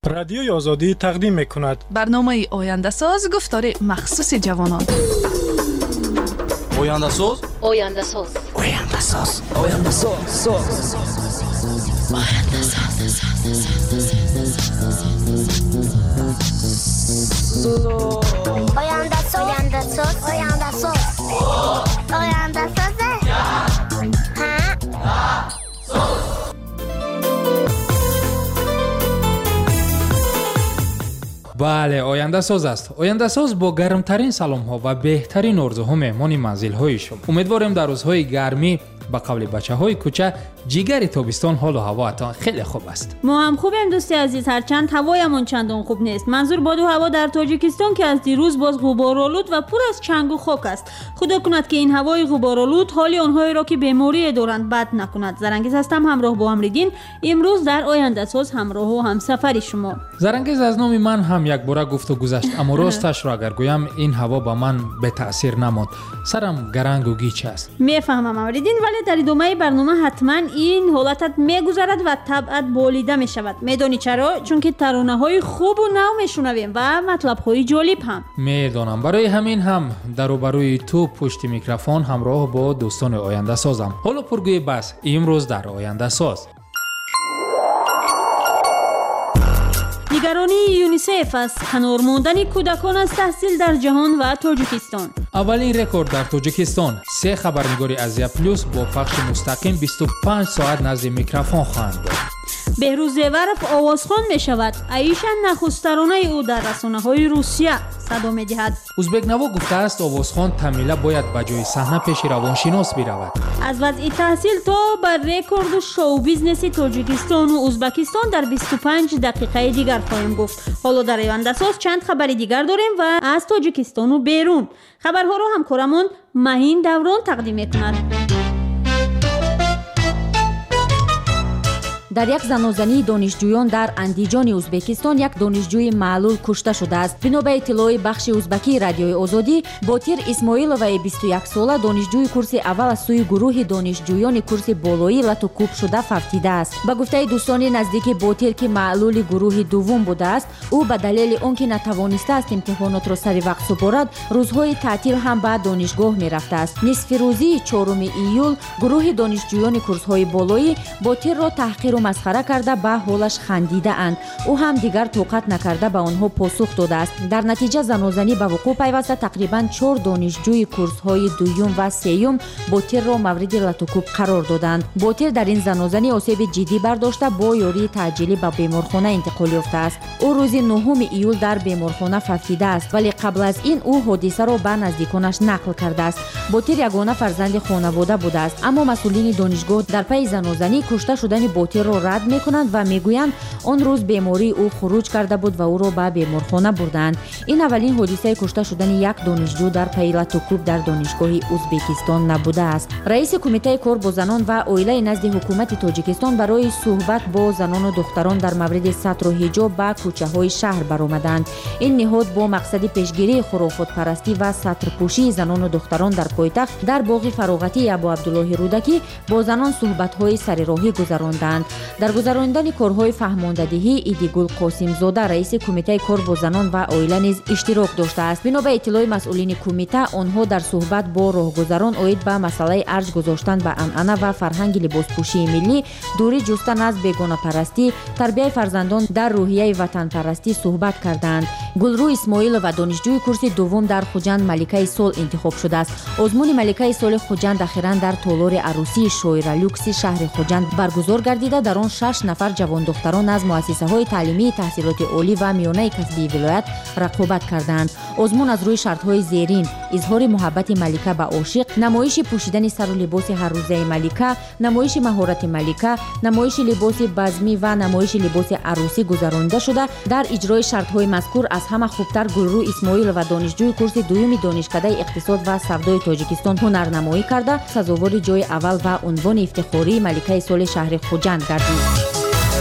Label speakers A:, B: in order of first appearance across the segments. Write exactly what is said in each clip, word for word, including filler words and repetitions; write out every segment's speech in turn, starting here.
A: رادیوی آزادی تقدیم می‌کند.
B: برنامه آینده ساز گفتار مخصوص جوانان.
C: آینده ساز
D: آینده ساز
C: آینده ساز آینده ساز
D: آینده ساز آینده ساز آینده ساز آینده ساز آینده ساز
E: بله، آینده ساز است. آینده ساز با گرمترین سلام ها و بهترین آرزوها مهمان منزل های شما. امیدواریم در روزهای گرمی با قبل بچه های کوچه جیگر تابستان حال و هواتان خیلی خوب است.
F: ما هم خوبیم دوستی عزیز، هرچند هوایمون چندان خوب نیست. منظور باد و هوا در تاجیکستان که از دیروز باز غبارآلود و پر از چنگ و خاک است. خدا کند که این هوای غبارآلود حال آنهایی را که بیماری دارند بد نکند. زرنگیز هستم همراه با امریدین امروز در آینده ساز همراه و همسفر شما.
E: زرنگیز از نام من هم یک بار گفت و گذشت، اما راستش را اگر گویم این هوا با من به تاثیر نماند. سرم گرنگ و گیچ است.
F: میفهمم امریدین، ولی در ادامه برنامه حتما این حالتت میگذرد و طبعت بولیده میشود. میدانی چرا؟ چون که ترانه های خوب و نو میشنویم و مطلب های جالب هم.
E: میدانم، برای همین هم در و بروی تو پشت میکروفون همراه با دوستان آینده سازم. حالا پرگوی بس امروز در آینده ساز.
F: نگرانی یونیسف از کنار ماندن کودکان از تحصیل در جهان و تاجیکستان.
E: اولین رکورد در تاجیکستان، سه خبرنگار ازیا پلوس با پخش مستقیم بیست و پنج ساعت نزد میکروفون خواهند بود.
F: بهروز ورف آوازخوان می شود. عیشا نخست ترانه او در رسانه های روسیه صدا می دهد.
E: ازبک نوا گفته است آوازخوان تمیله باید به جای صحنه پیش روانشناس برود.
F: از وضع تحصیل تا بر رکورد شو بیزنس تاجیکستان و ازبکستان در بیست و پنج دقیقه دیگر خواهیم گفت. حالا در آینده ساز چند خبر دیگر داریم و از تاجیکستان و بیرون. خبرها را همکارمون مهین دوران تقدیم می‌کند.
G: در یک زنازنی دانشجویان در اندیجان ازبکستان یک دانشجوی معلول کشته شده است. بنا به اطلاع بخش ازبکی رادیوی آزادی، باتیر اسماعیلووی بیست و یک ساله دانشجوی کورس اول از سوی گروه دانشجویان کورس بالایی لاتوکوب شده فوتیده است. به گفته دوستان نزدیک باتیر که معلول گروه دوم بوده است، او به دلیل آنکه نتوانسته است امتحانات را سر وقت سپارد، روزهای تعطیل هم به دانشگاه میرفته است. نصف روزی چهارم ایول گروه دانشجویان کورس‌های بالایی باتیر را تحقیر مسخره کرده به حالش خندیده اند. او هم دیگر طاقت نکرده به آنها پاسخ داده است. در نتیجه زنازنی به وقوع پیوسته تقریبا چهار دانشجوی کورس های دوم و سوم باتیر را مورد لاتوکوب قرار دادند. باتیر در این زنازنی آسیب جدی برداشته با یاری تعجیلی به بیمارخانه انتقال یافته است. او روز نهم ایول در بیمارخانه فوتیده است، ولی قبل از این او حادثه را به نزدیکانش نقل کرده است. باتیر یگانه فرزند خانواده بوده است، اما مسئولین دانشگاه در پی زنازنی کشته شدن باتیر را رد میکنند و میگویند آن روز بیماری او خروج کرده بود و او را به بیمارخانه بردند. این اولین حادثه کشته شدن یک دانشجو در پی لاتوکوب در دانشگاه ازبکستان نبوده است. رئیس کمیته کار با زنان و عائله نزد حکومت تاجیکستان برای صحبت با زنان و دختران در مورد ستر و حجاب به کوچه های شهر برآمدند. این نهاد با مقصد پیشگیری خرافات پرستی و سترپوشی زنان و دختران در پایتخت در باغ فراغتی ابو عبدالله رودکی با زنان صحبت های سرراهی گذراندند. در گذراندن کارهای فهماندهی ایدیگل قاسم زاده رئیس کمیته کار با زنان و عائله نیز اشتراک داشته است. بنا به اطلاع مسئولین کمیته، آنها در صحبت با راهگذران عاید به مسئله ارج گذاشتن به عنعنه و فرهنگ لباسپوشی ملی، دوری جستن از بیگانه پرستی، تربیت فرزندان در روحیه وطن پرستی صحبت کردند. گلرو اسماعیل و دانشجوی کورس دوم در خوجند ملکه سال انتخاب شده است. آزمون ملکه سال خوجند اخیراً در تالار عروسی شویره لوکس شهر خوجند برگزار گردیده. در آن شش نفر جوان دختران از مؤسسه‌های تعلیمی، تحصیلات عالی و میانه کسبی ولایت رقابت کردند. آزمون از روی شرط‌های زیرین: اظهار محبت ملکه به عاشق، نمایش پوشیدن سر و لباس هر روزه ملکه، نمایش مهارت ملکه، نمایش لباس بزمی و نمایش لباس عروسی گذرانده شده. در اجرای شرط‌های مذکور از همه خوبتر گلرو اسماعیل و دانشجوی کورس دوم دانشکده اقتصاد و سودای تاجیکستان هنرنمایی کرده سزاوار جای اول و عنوان افتخاری ملکه سال شهر خوجند گردید.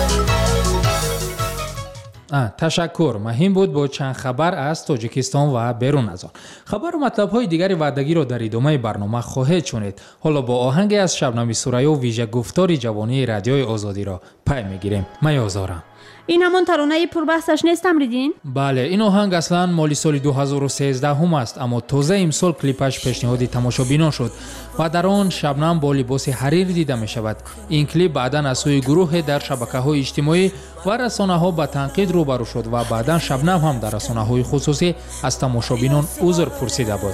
E: تشکر. مهم بود با چند خبر از تاجیکستان و بیرون از آن. خبر و مطلب های دیگری وعدگی را در ادامه برنامه خواهید شنید. حالا با آهنگ از شبنم سوریا ویژه گفتار جوانی رادیوی آزادی را پی میگیریم. من آزارم.
F: این همان ترانه پربحثش نیست امریدین؟
E: بله، این آهنگ اصلا مالی سال دو هزار و سیزده هم است، اما تازه امسال کلیپش پیشنهادی تماشابینان شد و در آن شبنم با لباس حریر دیده می شود. این کلیپ بعداً از سوی گروه در شبکه‌های اجتماعی و رسانه‌ها به تنقید روبرو شد و بعداً شبنم هم در رسانه‌های خصوصی از تماشابینان عذر پرسیده بود.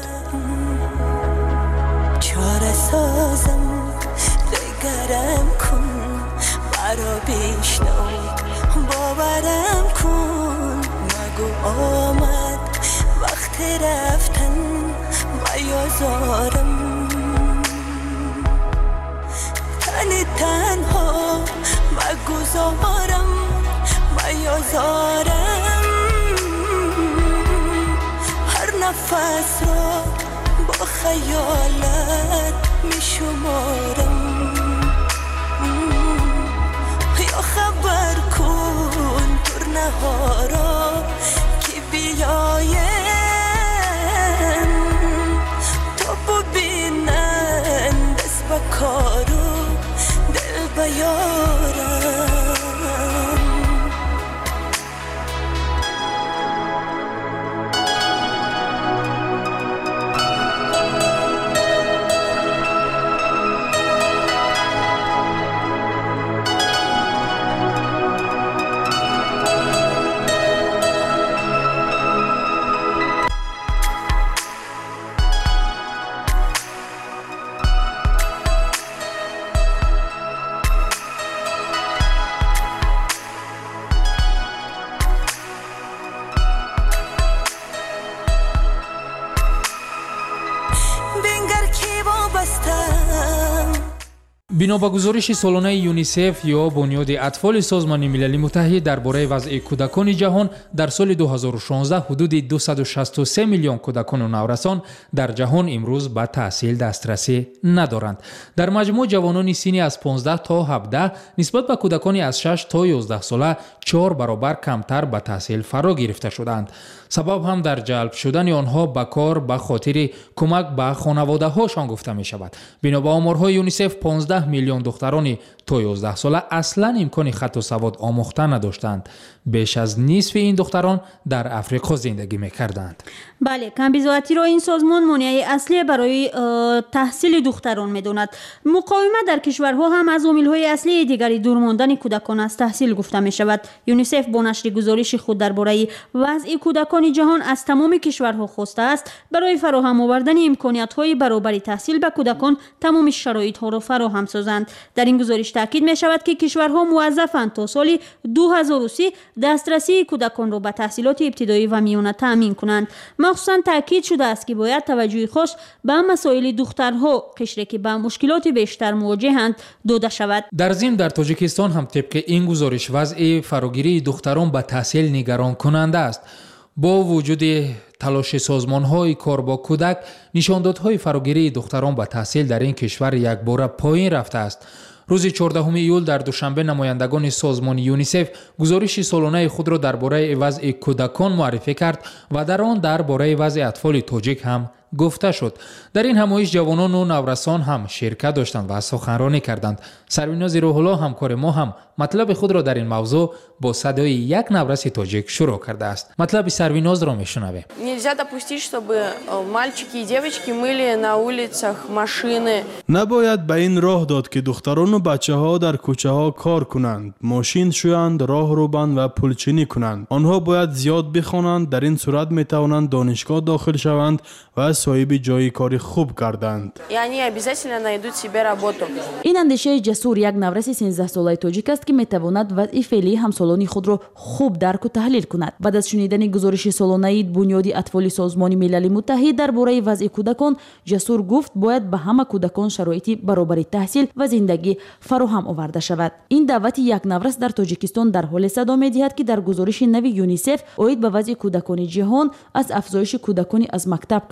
H: چاره سازم دگرم کن مرا بشنو باورم کن نگو آمد وقت رفتن میازارم تن تنها مگذارم میازارم هر نفس را با خیالت می شمارم یا خبر کن ترنه را که بیایم تا ببینن دست به کارو دل بیارم.
E: بنا به گزارش سالانه یونیسف یا بنیاد اطفال سازمان ملل متحد درباره وضع کودکان جهان، در سال دو هزار و شانزده حدود دویست و شصت و سه میلیون کودکان و نورسان در جهان امروز به تحصیل دسترسی ندارند. در مجموع جوانان سنی از پانزده تا هفده نسبت به کودکان از شش تا یازده ساله چهار برابر کمتر به تحصیل فرا گرفته شدند. سبب هم در جلب شدن آنها به کار به خاطر کمک به خانواده هاشان گفته می شود. بنا به آمارهای یونیسف پانزده میلیون دختران تا یازده ساله اصلا امکان خط و سواد آموخته نداشتند. بیش از نصف این دختران در افریقا زندگی می‌کردند.
F: بله، کمبیزاتی را این سازمان مانع اصلی برای تحصیل دختران می‌داند. مقاومت در کشورها هم از عامل‌های اصلی دیگری دور ماندن کودکان از تحصیل گفته می‌شود. یونیسف با نشر گزارش خود درباره وضع کودکان جهان از تمام کشورها خواسته است برای فراهم آوردن امکانیت‌های برابری تحصیل به کودکان تمام شرایط‌ها را فراهم سازند. در این گزارش تاکید می‌شود که کشورها موظفند تا سال دو هزار و سی دسترسی کودکان را به تحصیلات ابتدایی و میانه تأمین کنند. مخصوصاً تاکید شده است که باید توجه خاص به مسائل دخترها، قشری که به مشکلات بیشتر مواجهند، داده شود.
E: در ضمن در تاجیکستان هم طبق این گزارش وضع فراگیری دختران به تحصیل نگران کننده است. با وجود تلاش سازمان‌های کار با کودک، نشاندادهای فراگیری دختران به تحصیل در این کشور یک بار پایین رفته است. روز چهاردهم ایول در دوشنبه نمایندگان سازمان یونیسف گزارش سالانه خود را درباره وضع کودکان معرفی کرد و در آن درباره وضع اطفال تاجیک هم گفته شد. در این همایش جوانان و نورسان هم شرکت داشتند و سخنرانی کردند. سریناز روح‌الله همکار ما هم مطلب خود را در این موضوع با صدای یک نورس تاجیک شروع کرده است. مطلب سریناز را میشنویم.
I: Нельзя допустить, чтобы мальчики и девочки мыли на улицах машины.
J: نباید به این راه داد که دختران و بچه ها در کوچه ها کار کنند، ماشین شویند، راه روبند و پلچینی کنند. آنها باید زیاد بخوانند، در این صورت می توانند دانشگاه داخل شوند و صاحب جای کاری خوب گردند.
I: И они обязательно найдут себе работу.
G: این اندیشه جسور یک نورس سیزده ساله تاجیک است که می تواند وضع فعلی همسالان خود را خوب درک و تحلیل کند. بعد از شنیدن گزارش سالانه بنیاد اطفال سازمان ملل متحد درباره وضع کودکان، جسور گفت باید به همه کودکان شرایط برابری تحصیل و زندگی فراهم آورده شود. این دعوت یک نورس در تاجیکستان در حال صدا می دهد که در گزارش نوی یونیسف اید به وضع کودکان جهان از افزایش کودکان از مکتب کنار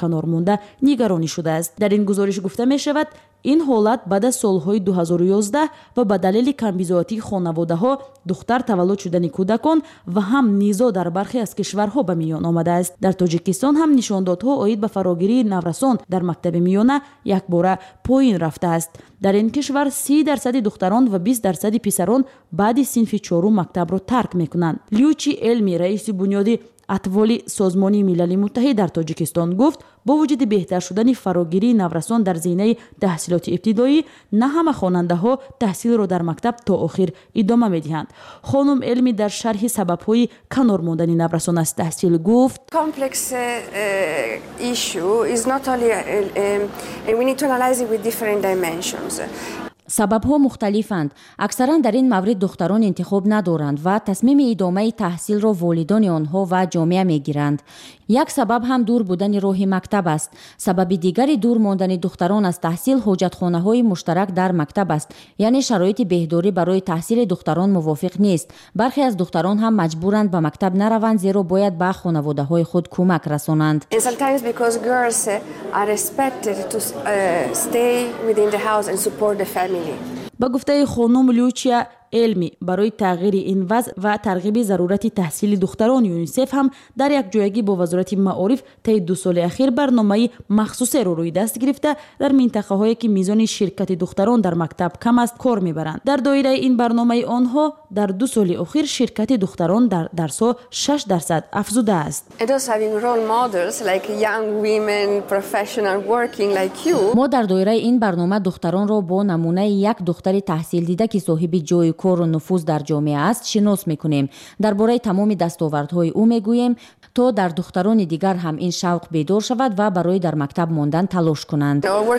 K: монда нигаронӣ шудааст. дар ин гузориш гуфта мешавад, ин ҳолат баъд аз солҳои дуҳазору ёздаҳ ва ба далели камбизоатии хонаводаҳо, духтар таваллуд шудани кӯдакон ва ҳам низоъ дар бархе аз кишварҳо ба миён омадааст. дар тоҷикистон ҳам нишондодҳо оид ба фарогирии наврасон дар мактаби миёна якбора поин рафтааст. дар ин кишвар си дарсади духтарон ва бист дарсади писарон баъди синфи чорум мактабро тарк мекунанд. Лючи Элми, раиси бунёди атволи созмони милали муттаҳид дар тоҷикистон гуфт, бо вуҷуди беҳтар шудани фарогирии наврасон дар зинаи таҳсилоти ибтидоӣ, на ҳама хонандаҳо таҳсилро дар мактаб то охир идома медиҳанд. хонум Элми дар шарҳи сабабҳои канор мондани наврасон аз таҳсил гуфт,
L: complex uh, issue is not only uh, um, and we need to analyze it with different dimensions.
G: сабабҳо мухталифанд. аксаран дар ин маврид духтарон интихоб надоранд ва тасмими идомаи таҳсилро волидони онҳо ва ҷомеа мегиранд. як сабаб ҳам дур будани роҳи мактаб аст. сабаби дигари дур мондани духтарон аз таҳсил ҳоҷатхонаҳои муштарак дар мактаб аст, яъне шароити беҳдорӣ барои таҳсили духтарон мувофиқ нест. бархе аз духтарон ҳам маҷбуранд ба мактаб нараванд, зеро бояд ба хонаводаҳои худ кӯмак расонанд.
L: And sometimes because girls uh, are expected to uh, stay within the house and support the family.
K: ба гуфтаи хонум Лючия Элми, барои тағйири ин вазъ ва тарғиби зарурати таҳсили духтарон, ЮНИСЕФ ҳам дар якҷоягӣ бо вазорати маориф таи ду соли ахир барномаи махсусеро рӯи даст гирифта, дар минтақаҳое ки мизони ширкати духтарон дар мактаб кам аст кор мебаранд. дар доираи ин барномаи онҳо дар ду соли охир ширкати духтарон дар дарсҳо шаш дарсад афзудааст.
L: And also having role models like young women, professional working like you.
G: мо дар доираи ин барнома духтаронро бо намунаи як духтари таҳсилдида ки соҳиби ҷои кору нуфуз дар ҷомеа аст шинос мекунем. дар бораи тамоми дастовардҳои ӯ мегӯем, то дар духтарони дигар ҳам ин шавқ бедор шавад ва барои дар мактаб мондан талош кунанд.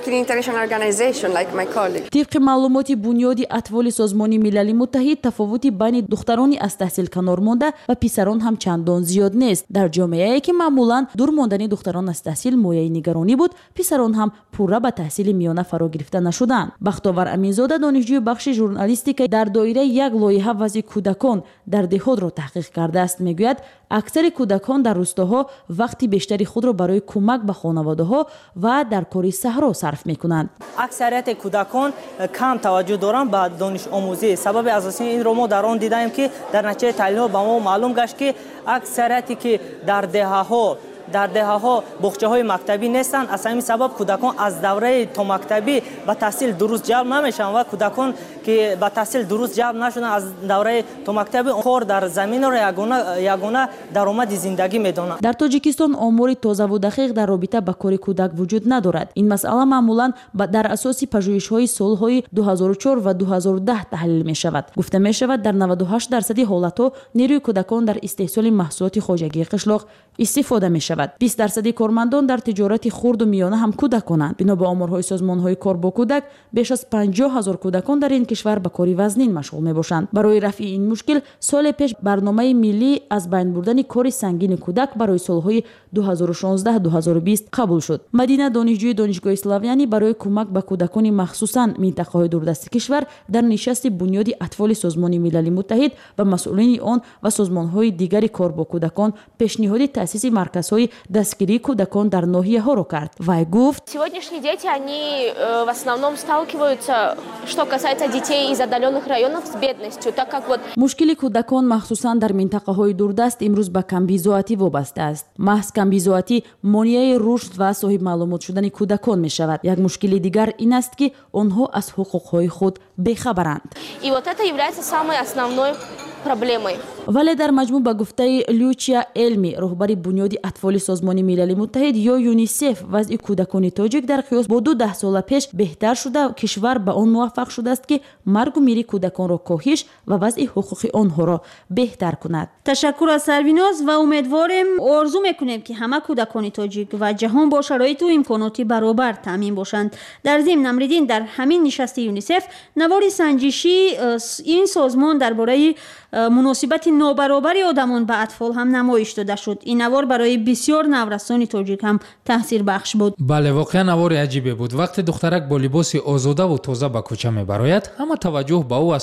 G: тибқи маълумоти бунёди атволи созмони милали муттаҳид, тафовути байни духтарони аз таҳсил канор монда ва писарон ҳам чандон зиёд нест. дар ҷомеае ки маъмулан дур мондани духтарон аз таҳсил мояи нигаронӣ буд, писарон ҳам пурра ба таҳсили миёна фаро гирифта нашуданд. бахтовар аминзода, донишҷӯи бахши журналистика дар доираи як лоиҳа вазъи кӯдакон дар деҳотро таҳқиқ кардааст, мегӯяд аксари кӯдакон дар рӯстаҳо вақти бештари худро барои кӯмак ба хонаводаҳо ва дар кори саҳро сарф мекунанд.
M: аксарияти кӯдакон кам таваҷҷӯҳ доранд ба донишомӯзӣ. сабаби асосии инро мо дар он дидаем ки дар натиҷаи таҳлилҳо ба мо маълум гашт ки аксарияте ки дар деҳаҳо дар деҳаҳо боғчаҳои мактабӣ нестанд. аз ҳамин сабаб кӯдакон аз давраи томактабӣ ба таҳсил дуруст ҷалб намешаванд ва кӯдакон ки ба таҳсил дуруст ҷалб нашуданд аз давраи томактабӣ кор дар заминро ягона ягона даромади зиндагӣ медонанд.
K: дар тоҷикистон омори тозаву дақиқ дар робита ба кори кӯдак вуҷуд надорад. ин масъала маъмулан дар асоси пажӯҳишҳои солҳои дуҳазору чор ва дуҳазору даҳ таҳлил мешавад. гуфта мешавад, дар наваду ҳашт дарсади ҳолатҳо нерӯи кӯдакон дар истеҳсоли маҳсулоти хоҷагии қишлоқ истифода мешавад. бист дарсади кормандон дар тиҷорати хурду миёна ҳам кӯдаконанд. бино ба оморҳои созмонҳои кор бо кӯдак, беш аз панҷоҳ ҳазор кӯдакон дар ин кишвар ба кори вазнин машғул мебошанд. барои рафъи ин мушкил, соли пеш барномаи миллӣ аз байн бурдани кори сангини кӯдак барои солҳои дуҳазору шонздаҳ дуҳазору бист қабул шуд. Мадина, донишҷӯи донишгоҳи Славяни, барои кӯмак ба кӯдакони махсусан минтақаҳои дурдасти кишвар дар нишасти бунёди атволи созмони милали муттаҳид ба масъулини он ва созмонҳои дигари кор бо кӯдакон пешниҳоди таъсиси марказҳои дастгирии кӯдакон дар ноҳияҳоро кард. Вай гуфт:
N: Сегодняшние дети, они э, в основном сталкиваются, что касается детей из отдаленных районов, с бедностью, так как вот...
K: мушкили кӯдакон махсусан дар минтақаҳои дурдаст имрӯз ба камбизоатӣ вобаста аст. маҳз камбизоатӣ монеаи рушд ва соҳибмаълумот шудани кӯдакон мешавад. як мушкили дигар ин аст ки онҳо аз ҳуқуқҳои худ бехабаранд.
N: И вот это является самой основной проблемой.
K: вале дар маҷмӯъ ба гуфтаи Лючия Элми, роҳбари бунёди атволи созмони милали муттаҳид ё ЮНИСЕФ, вазъи кӯдакони тоҷик дар қиёс бо ду даҳсола пеш беҳтар шуда, кишвар ба он муваффақ шудааст ки маргу мири кӯдаконро коҳиш ва вазъи ҳуқуқи онҳоро беҳтар кунад.
F: ташаккур аз Сарвиноз ва умедворем, орзу мекунем ки ҳама кӯдакони тоҷик ва ҷаҳон бо шароиту имконоти баробар таъмин бошанд. дар зимн Намриддин дар ҳамин нишасти ЮНИСЕФ навори санҷиши ин созмон дар бораи муносибати нобаробари одамон ба атфол ҳам намоиш дода шуд. ин навор барои бисёр наврасони тоҷик ҳам таъсирбахш буд.
E: бале, воқеан навори аҷибе буд. вақте духтарак бо либоси озодаву тоза ба кӯча мебарояд, ҳама таваҷҷӯҳ ба ӯ асту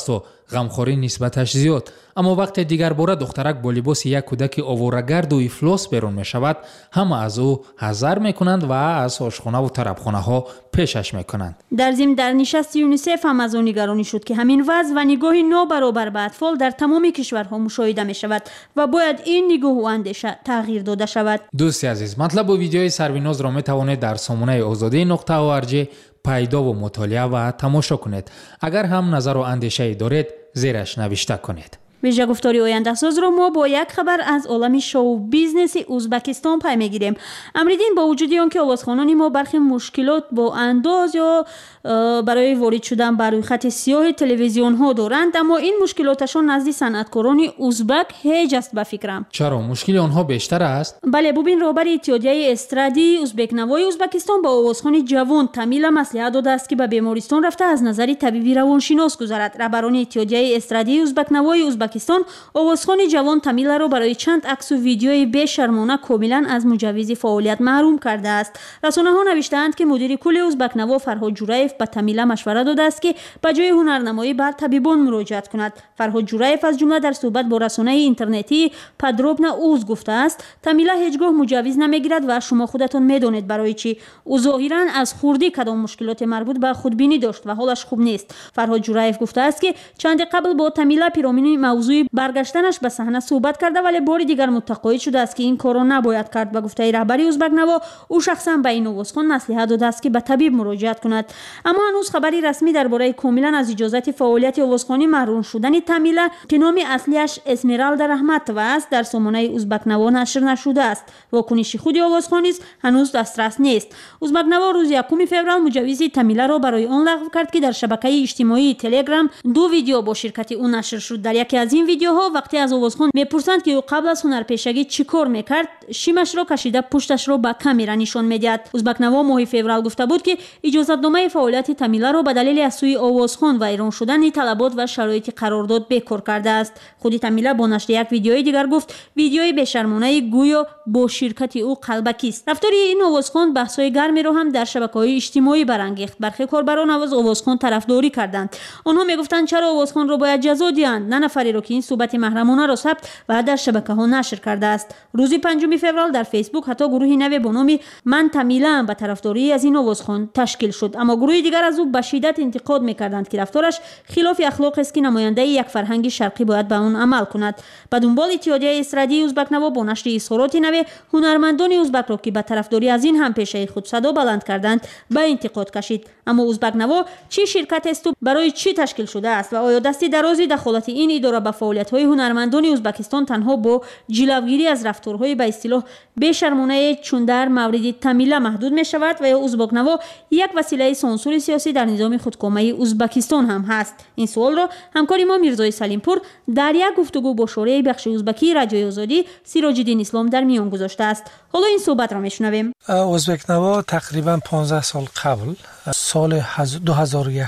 E: غمخوری نسبتش زیاد. اما وقتی دیگر باره دخترک با لباس یک کودک آواره‌گرد و افلاس بیرون می شود، همه از او حذر می کنند و از آشخانه و طربخانه ها پیشش می کنند.
F: در ضمن در نشست یونیسف هم از آن نگرانی شد که همین وضع و نگاه نابرابر به اطفال در تمام کشورها مشاهده می شود و باید این نگاه و اندیشه تغییر داده شود.
E: دوستی عزیز، مطلب و ویدیوی سرویناز را می توانید در سامانه آزادی نقطه او ار جی پیدا و مطالعه و تماشا کنید. اگر هم نظر و اندیشه دارید زیرش نوشته کنید.
F: ویژه گفتاری آینده ساز را ما با یک خبر از عالم شو بیزنس ازبکستان پی میگیریم. امریدین با وجودی آنکه آوازخوانان ما برخی مشکلات با انداز یا برای وارد شدن بر روی خط سیاه تلویزیون ها دارند، اما این مشکلاتشان نزد صنعتکاران ازبک هیچ است به فکرم.
E: چرا مشکل آنها بیشتر است؟
F: بله، ببین رهبر اتحادیه استرادی ازبک نوای ازبکستان با آوازخوان جوان تمیلا مصلحت داده است که به بیمارستان رفته از نظر طبیبی روانشناس گذرد. رهبران اتحادیه استرادی ازبک نوای ازبکستان آوازخوان جوان تمیلا را برای چند عکس و ویدیوی بی‌شرمانه کاملا از مجوز فعالیت محروم کرده است. رسانه‌ها نوشته‌اند که مدیر کل ازبک نوا فرهاد جورایف به تمیلا مشورت داده است که به جای هنرنمایی بر طبیبان مراجعت کند. فرهاد جورایف از جمله در صحبت با رسانه اینترنتی پادروبنا اوز گفته است تمیلا هیچگاه مجوز نمیگیرد و شما خودتان میدانید برای چی. او ظاهرا از خوردی کدام مشکلات مربوط به خودبینی داشت و حالش خوب نیست. فرهاد جورایف گفته است که چند قبل با تمیلا پیرامون موضوع برگشتنش به صحنه صحبت کرده، ولی بار دیگر متقاعد شده است که این کارو نباید کرد. به گفته رهبری ازبک نوا، او شخصا به این آوازخوان مصلحت داده است که به طبیب مراجعت کند. اما هنوز خبری رسمی درباره کاملا از اجازت فعالیت آوازخوانی محروم شدن تمیلا که نام اصلیش اسمرالدا رحمتووا است در سامانه ازبک نوا نشر نشده است. واکنش خود آوازخوان نیز هنوز دسترس نیست. ازبک نوا روز یکم فوریه مجوز تمیلا را برای آن لغو کرد که در شبکه اجتماعی تلگرام دو ویدیو با شرکت او نشر شد. در یکی از این ویدیوها وقتی از آوازخوان میپرسند که او قبل از هنرپیشگی چیکار میکرد، شیمش را کشیده پشتش را به کامera نشان میدهد. ازبک نوا ماه فوریه گفته بود که اجازه‌نامه فعالیت تمیلا را به دلیل از سوی آوازخوان و ایران شدن طلبات و شرایط قرارداد بیکار کرده است. خود تمیلا با نشر یک ویدیوی دیگر گفت ویدیوی بی‌شرمانه گویا با شرکت او قلبکی است. رفتار این آوازخوان بحث‌های گرمی را هم در شبکه‌های اجتماعی برانگیخت. برخی کاربران از آوازخوان طرفداری کردند. آنها میگفتند چرا آوازخوان را باید جزا دهند، نه نفری را که این صحبت محرمانه را ثبت و در شبکه‌ها نشر کرده است. روز پنجم فوریه در فیسبوک حتی گروهی نوی با نام من تمیلا به طرفداری از این آوازخوان تشکیل شد، اما گروه دیگر از او به شدت انتقاد می‌کردند که رفتارش خلاف اخلاق است که نماینده یک فرهنگ شرقی باید به آن عمل کند. به دنبال اتحادیه استرادی ازبک نوا با نشر اظهارات نوی هنرمندان ازبک را که به طرفداری از این هم پیشه خود صدا بلند کردند به انتقاد کشید. اما ازبک نوا چه شرکت است و برای چی تشکیل شده است و آیا دستی درازی دخالت این اداره به فعالیت‌های هنرمندان ازبکستان تنها با جلوگیری از رفتارهای به اصطلاح بی‌شرمانه چون در مورد تمیلا محدود می‌شود و یا ازبک نوا یک وسیله سانسور سیاسی در نظام خودکامه ازبکستان هم هست؟ این سوال را همکاری ما میرزای سلیمپور در یک گفتگو با شورای بخش ازبکی رادیوی آزادی سیراج الدین اسلام در میان گذاشته است. حالا این صحبت را میشنویم.
O: ازبک نوا تقریبا پانزده سال قبل سال دو هزار و یک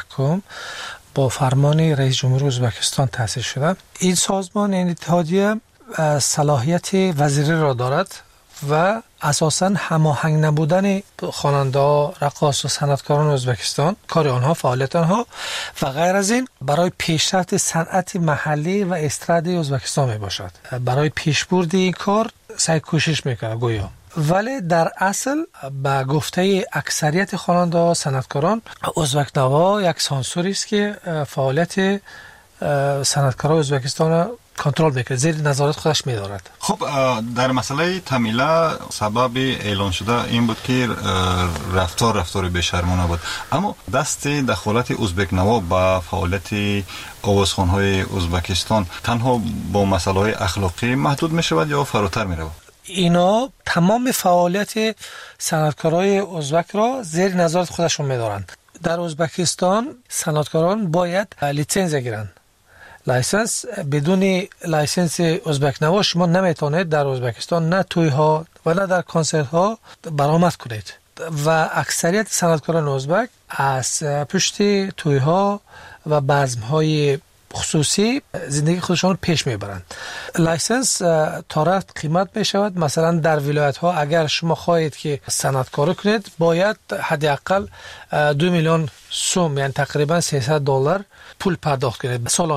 O: با فرمان رئیس جمهور ازبکستان تأسیس شده. این سازمان، این اتحادیه صلاحیت وزیری را دارد و اساساً هماهنگ نبودن خواننده‌ها، رقاص و صنعتکاران ازبکستان، کار آنها، فعالیت آنها و غیر از این برای پیشرفت صنعت محلی و استرادی ازبکستان می باشد. برای پیشبرد این کار سعی کوشش میکنه گویا، ولی در اصل به گفته اکثریت خواننده‌ها، صنعتکاران، ازبک نوا یک سانسوری است که فعالیت صنعتکاران ازبکستان کنترل میکنه، زیر نظارت خودش میدارد.
P: خب در مسئله تمیلا سبب اعلان شده این بود که رفتار رفتار بی‌شرمانه بود، اما دست دخالت ازبک نوا با فعالیت آوازخوان‌های ازبکستان تنها با مسائل اخلاقی محدود میشود یا فراتر میرود؟
O: اینا تمام فعالیت صنعتکارای ازبک را زیر نظارت خودشون میدارند. در ازبکستان صنعتکاران باید لیسانس بگیرند. لایسنس، بدون لایسنس ازبک نوا شما نمیتونید در ازبکستان نه توی ها و نه در کنسرت ها برآمد کنید و اکثریت صنعتکاران ازبک از پشت توی ها و بزم های خصوصی زندگی خودشان پیش میبرند. لایسنس تا قیمت میشود. مثلا در ولایت ها اگر شما خواهید که صنعتکاری کنید باید حداقل دو میلیون سوم، یعنی تقریبا سیصد دلار پول پرداخت کنید سالانه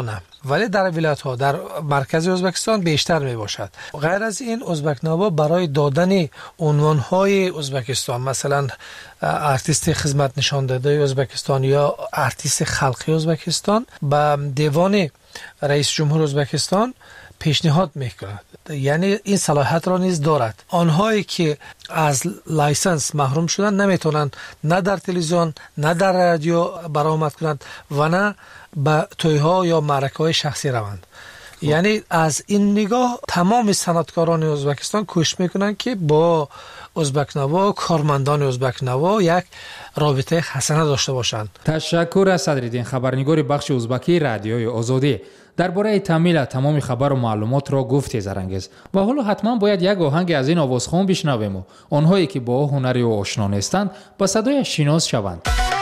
O: ولی در ولایت ها در مرکز ازبکستان بیشتر می باشد. غیر از این ازبک نوا برای دادن عنوان های ازبکستان، مثلا ارتیست خدمت نشان داده ازبکستان یا ارتیست خلقی ازبکستان، به دیوان رئیس جمهور ازبکستان پیشنهاد میکند. یعنی این صلاحیت را نیز دارد. آنهایی که از لایسنس محروم شدن نمیتونند نه در تلویزیون نه در رادیو برآمد کنند و نه به تویها یا معرکه‌های شخصی روند. یعنی از این نگاه تمام صنعتکاران ازبکستان کوشش میکنند که با ازبک نوا، کارمندان ازبک نوا یک رابطه حسنه داشته باشند.
E: تشکر از صدرالدین، خبرنگار بخش ازبکی رادیوی آزادی. درباره تامین تمام خبر و معلومات را گفتی زرانگیز و حالا حتما باید یک آهنگ از این آوازخوان بشنویم و آنهایی که با هنری و آشنا نیستند با صدای شناس شوند.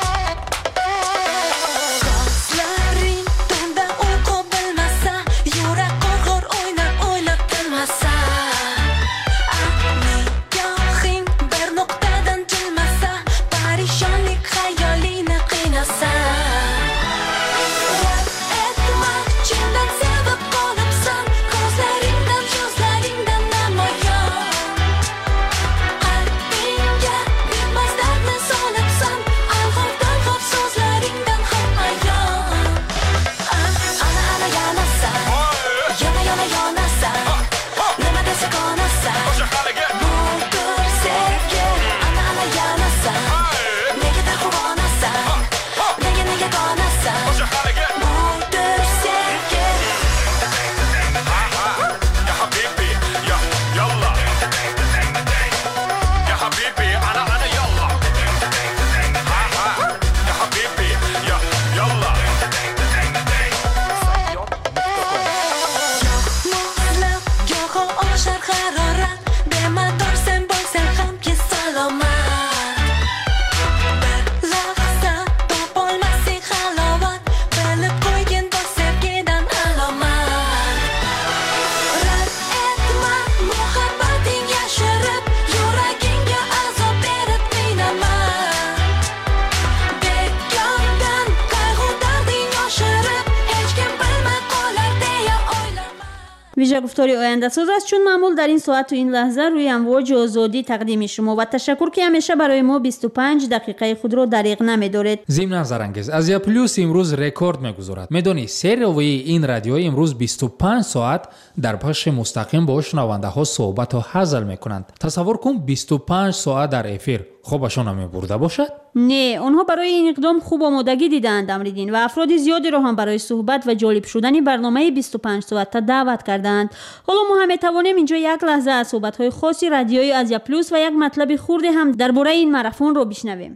F: ویژه گفتاری آینده ساز است چون معمول در این ساعت و این لحظه روی امواج آزادی تقدیم شما و تشکر که همیشه برای ما بیست و پنج دقیقه خود را دریغ نمی‌دارید.
E: ضمن زرانگیز آزیا پلوس امروز رکورد می‌گذارد. می‌دانی سریوی این رادیو امروز بیست و پنج ساعت در پخش مستقیم با شنونده‌ها صحبت و هزل می‌کنند. تصور کن بیست و پنج ساعت در افیر. خوبشون هم برده باشد؟
F: نه، اونها برای این اقدام خوب آمادگی دیدند امریدین و افراد زیادی را هم برای صحبت و جالب شدن برنامه بیست و پنج ساعته دعوت کردند. حالا ما هم می‌توانیم اینجا یک لحظه از صحبت‌های خاصی رادیوی آزیا پلюс و یک مطلب خرد هم درباره این مارافون رو بشنویم.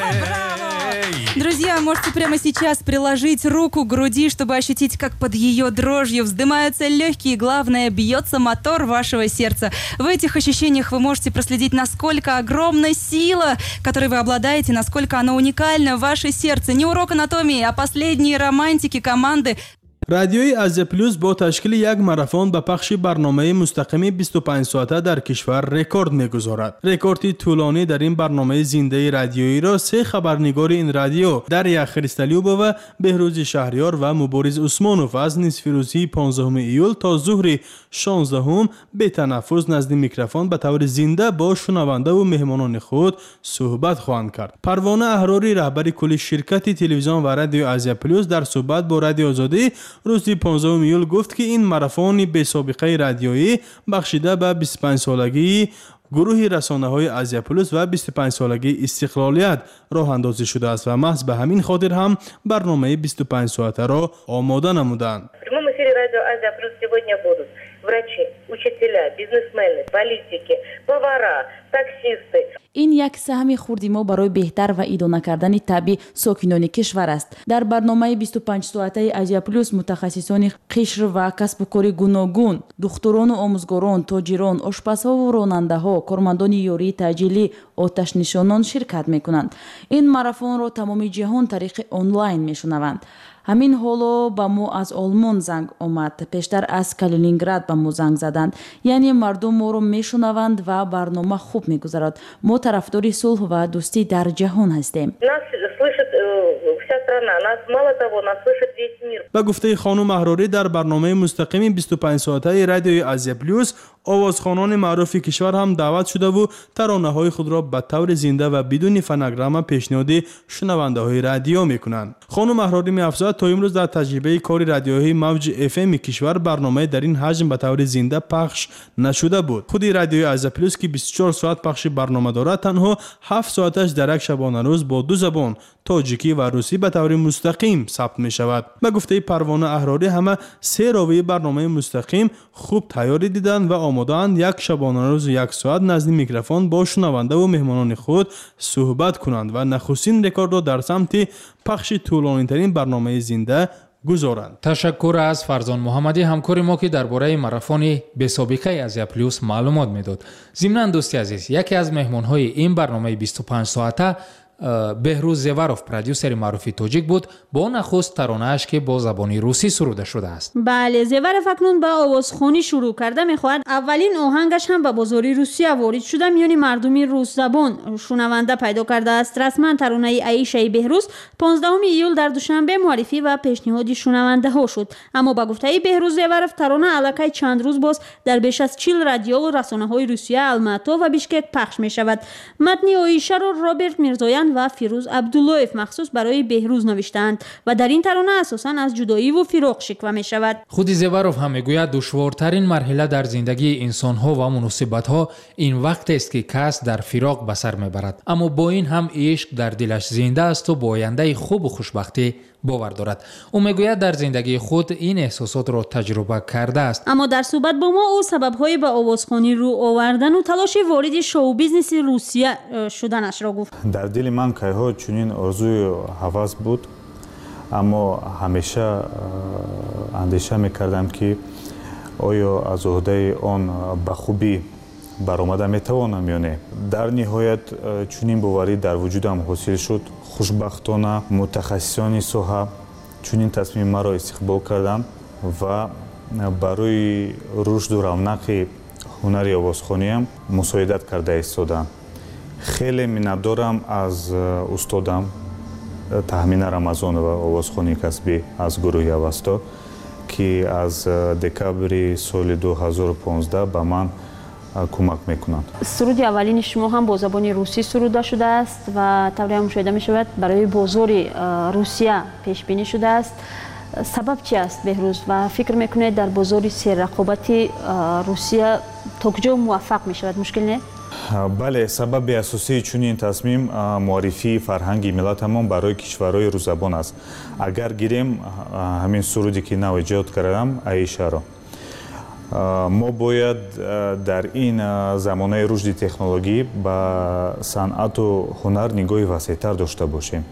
Q: Друзья, можете прямо сейчас приложить руку к груди, чтобы ощутить, как под ее дрожью вздымаются легкие, и, главное, бьется мотор вашего сердца. В этих ощущениях вы можете проследить, насколько огромна сила, которой вы обладаете, насколько она уникальна в ваше сердце. Не урок анатомии, а последние романтики команды.
J: رادیوی آزیا پلюс با تشکیل یک مارافون به پخش برنامه مستقیم بیست و پنج ساعته در کشور رکورد می‌گذارد. رکوردی طولانی در این برنامه زنده رادیویی را سه خبرنگار این رادیو، دریا خریستالیوبا و بهروز شهریار و مبارز عثمانوف از نصف روزی پانزدهم ایول تا ظهر شانزدهم به تنفس نزد میکروفون به طور زنده با شنونده و مهمانان خود صحبت خواهند کرد. پروانه احراری رهبر کل شرکت تلویزیون و رادیو آزیا پلюс در صحبت با رادیو آزادی روز پانزدهم ایول گفت که این مارافون بی سابقه رادیویی بخشیده به بیست و پنج سالگی گروه رسانه‌های آزیا پلюс و بیست و پنج سالگی استقلالیت راه اندازی شده است و محض به همین خاطر هم برنامه بیست و پنج ساعته را آماده نمودند.
R: врачи, учителя, бизнесмены, политики, повара, таксисты.
K: این یک سهم خردی ما برای بهتر و اداره کردن طبی ساکنان کشور است. در برنامه بیست و پنج ساعته آزیا پلюс متخصصان قشر و کسب و کار گوناگون، دکتران و آموزگاران، تاجران، آشپزها و راننده‌ها، کارمندان یاری تاجیلی، آتش نشانان شرکت می‌کنند. این مارافون را تمام جهان طریق آنلاین می‌شنوند. همین حالا با ما از آلمان زنگ آمد. پیشتر از کالینینگراد با ما زنگ زدند. یعنی مردم ما رو میشنوند و برنامه خوب میگذرد. ما طرفدار صلح و دوستی در جهان هستیم.
R: Нас слышит вся страна. страна. Нас, мало того, нас слышит весь мир.
J: با گفته خانم احراری در برنامه مستقیم بیست و پنج ساعته رادیوی آزیا پلوس آوازخوانان معروف کشور هم دعوت شده و ترانه‌های خود را به طور زنده و بدون فناگرام پیشنهاد شنونده‌های رادیو می‌کنند. خانم احراری می‌افزاید تا امروز در تجربه کار رادیوهای موج اف ام کشور برنامه در این حجم به طور زنده پخش نشده بود. خود رادیوی آزیا پلوس که بیست و چهار ساعت پخش برنامه دارد تنها هفت ساعتش در یک شبانه روز با دو زبان تاجیکی و روسی به طور مستقیم ثبت می شود. به گفته پروانه احراری همه سه راوی برنامه مستقیم خوب تیاری دیدند و آماده‌اند یک شبانه روز یک ساعت نزد میکروفون با شنونده و مهمانان خود صحبت کنند و نخستین رکورد را در سمت پخش طولانی ترین برنامه زنده گذارند.
E: تشکر از فرزان محمدی همکار ما که درباره ماراتون بی‌سابقه آزیا پلوس معلومات میداد. ضمن دوستی عزیز، یکی از مهمان‌های این برنامه بیست و پنج ساعته بهروز زیواروف پرودیوسر معروف تاجیک بود با نخست ترانه‌اش که با زبان روسی سروده شده است.
F: بله، زیواروف اکنون با آوازخوانی شروع کرده. میخواهد اولین آهنگش هم به بازاری روسیه وارد شده میانی مردمی روس زبان شنونده پیدا کرده است. رسما ترانه عایشه بهروز پانزدهم ایول در دوشنبه معرفی و پیشنهاد شنونده ها شد، اما با گفته بهروز زیواروف ترانه الکی چند روز باز در بیش از چهل رادیو و رسانه های روسیه، الماتا و بیشکک پخش می شود. متن عایشه را رابرت میرزایان و فیروز عبداللهیف مخصوص برای بهروز نوشتند و در این ترانه اساساً از جدایی و فراق شکوه می شود.
E: خود زیواروف هم میگوید دشوارترین مرحله در زندگی انسان ها و مناسبت ها این وقت است که کس در فراق به سر میبرد، اما با این هم عشق در دلش زنده است و با آینده خوب و خوشبختی باور دارد. او میگوید در زندگی خود این احساسات را تجربه کرده است،
F: اما در صحبت با ما او سبب‌های به آوازخوانی رو آوردن و تلاش وارد شو بیزنس روسیه شدنش را گفت.
S: در دل من کایها چنین آرزوی هوس بود، اما همیشه اندیشه میکردم که آیا از عهده آن به خوبی برآمده میتوانم یا نه. در نهایت چنین باوری در وجودم حاصل شد. خوشبختانه متخصصان ساحه چنین تصمیم مرا استقبال کردند و برای رشد و رونق هنر آوازخوانیم مساعدت کرده ایستادند. خیلی منتظرم از استادم تهمین رمضان و آوازخوانی کسبی از گروه اوستا که از دکابر سال دو هزار و پانزده به من کمک میکنند.
F: سرود اولین شما هم با زبان روسی سروده شده است و طوری مشاهده می شود برای بازار روسیه پیش بینی شده است. سبب چی است بهروز و فکر میکنید در بازار سر رقابتی روسیه تا کجا موفق می شود؟ مشکل نه؟
S: بله، سبب اساسی چنین تصمیم معرفی فرهنگ ملتمان برای کشورهای روزبان است. اگر گیریم همین سرودی که نو ایجاد کردم عایشه را، ما باید در این زمانه رشد تکنولوژی با صنعت و هنر نگاهی وسیع‌تر داشته باشیم،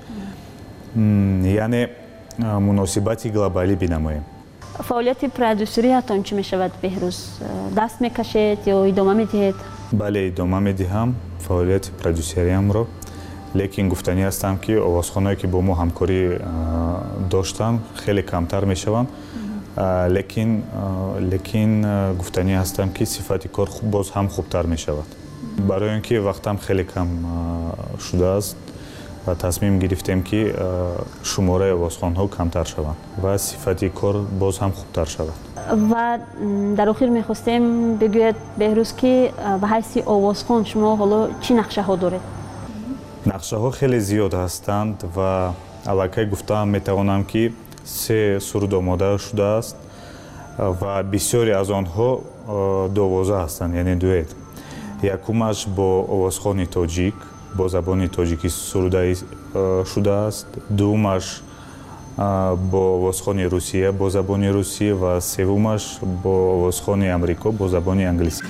S: یعنی مناسبتی گلوبالی بنماییم.
F: فعالیت پرودوسری هاتون چی می شود بهروز؟ دست میکشید یا ادامه میدهید؟
S: بله، ادامه میدهم فعالیت پرودوسریم را، لیکن گفتنی هستم که آوازخوانایی که با ما همکاری داشتن خیلی کمتر میشوند، لیکن لیکن گفتنی هستم که صفت کار باز هم خوبتر میشود. برای اینکه وقتم خیلی کم شده است و تصمیم گرفتیم که شماره آوازخوان‌ها کمتر شوند و صفت کار باز هم خوبتر شود.
F: و در آخر میخواستیم بگوید بهروز که به حیث آوازخوان شما حالا چی نقشه ها دارید؟
S: نقشه ها خیلی زیاد هستند و الکی گفتم میتوانم که سه سرود آماده شده است و بسیاری از آنها دوازه هستند، یعنی دویت. یکمش با آوازخوان تاجیک با زبان تاجیکی سروده شده است، دومش با آوازخوان روسیه با زبان روسی و سومش با آوازخوان امریکا با زبان انگلیسی.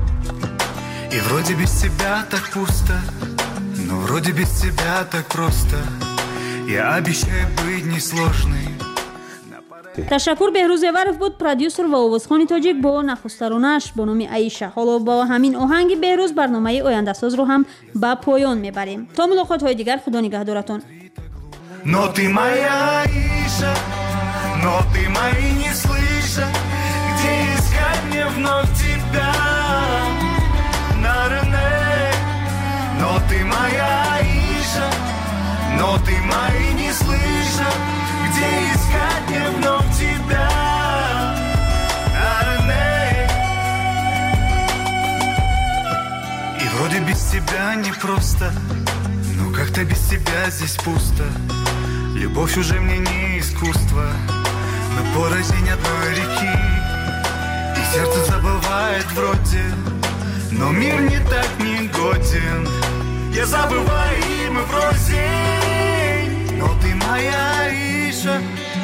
T: И вроде без тебя так пусто, но вроде без тебя так просто. Я обещаю быть несложной.
F: تشکر بهروز زیواروف بود، پرودیوسر و آوازخوان تاجیک با نخسترانش با نام عایشه. حالا با همین آهنگ بهروز برنامه آینده ساز رو هم به پایان میبریم. تا ملاقات های دیگر، خدا نگهدارتون.
T: Но ты моя Аиша, но ты мои не слыша, где искать мне вновь тебя, наверное. Но ты моя Аиша, но ты мои не слыша. вроде без тебя непросто, но как-то без тебя здесь пусто. Любовь уже мне не искусство, мы порознь одной реки. И сердце забывает вроде, но мир не так не годен. Я забываю, и мы врознь, но ты моя Иша.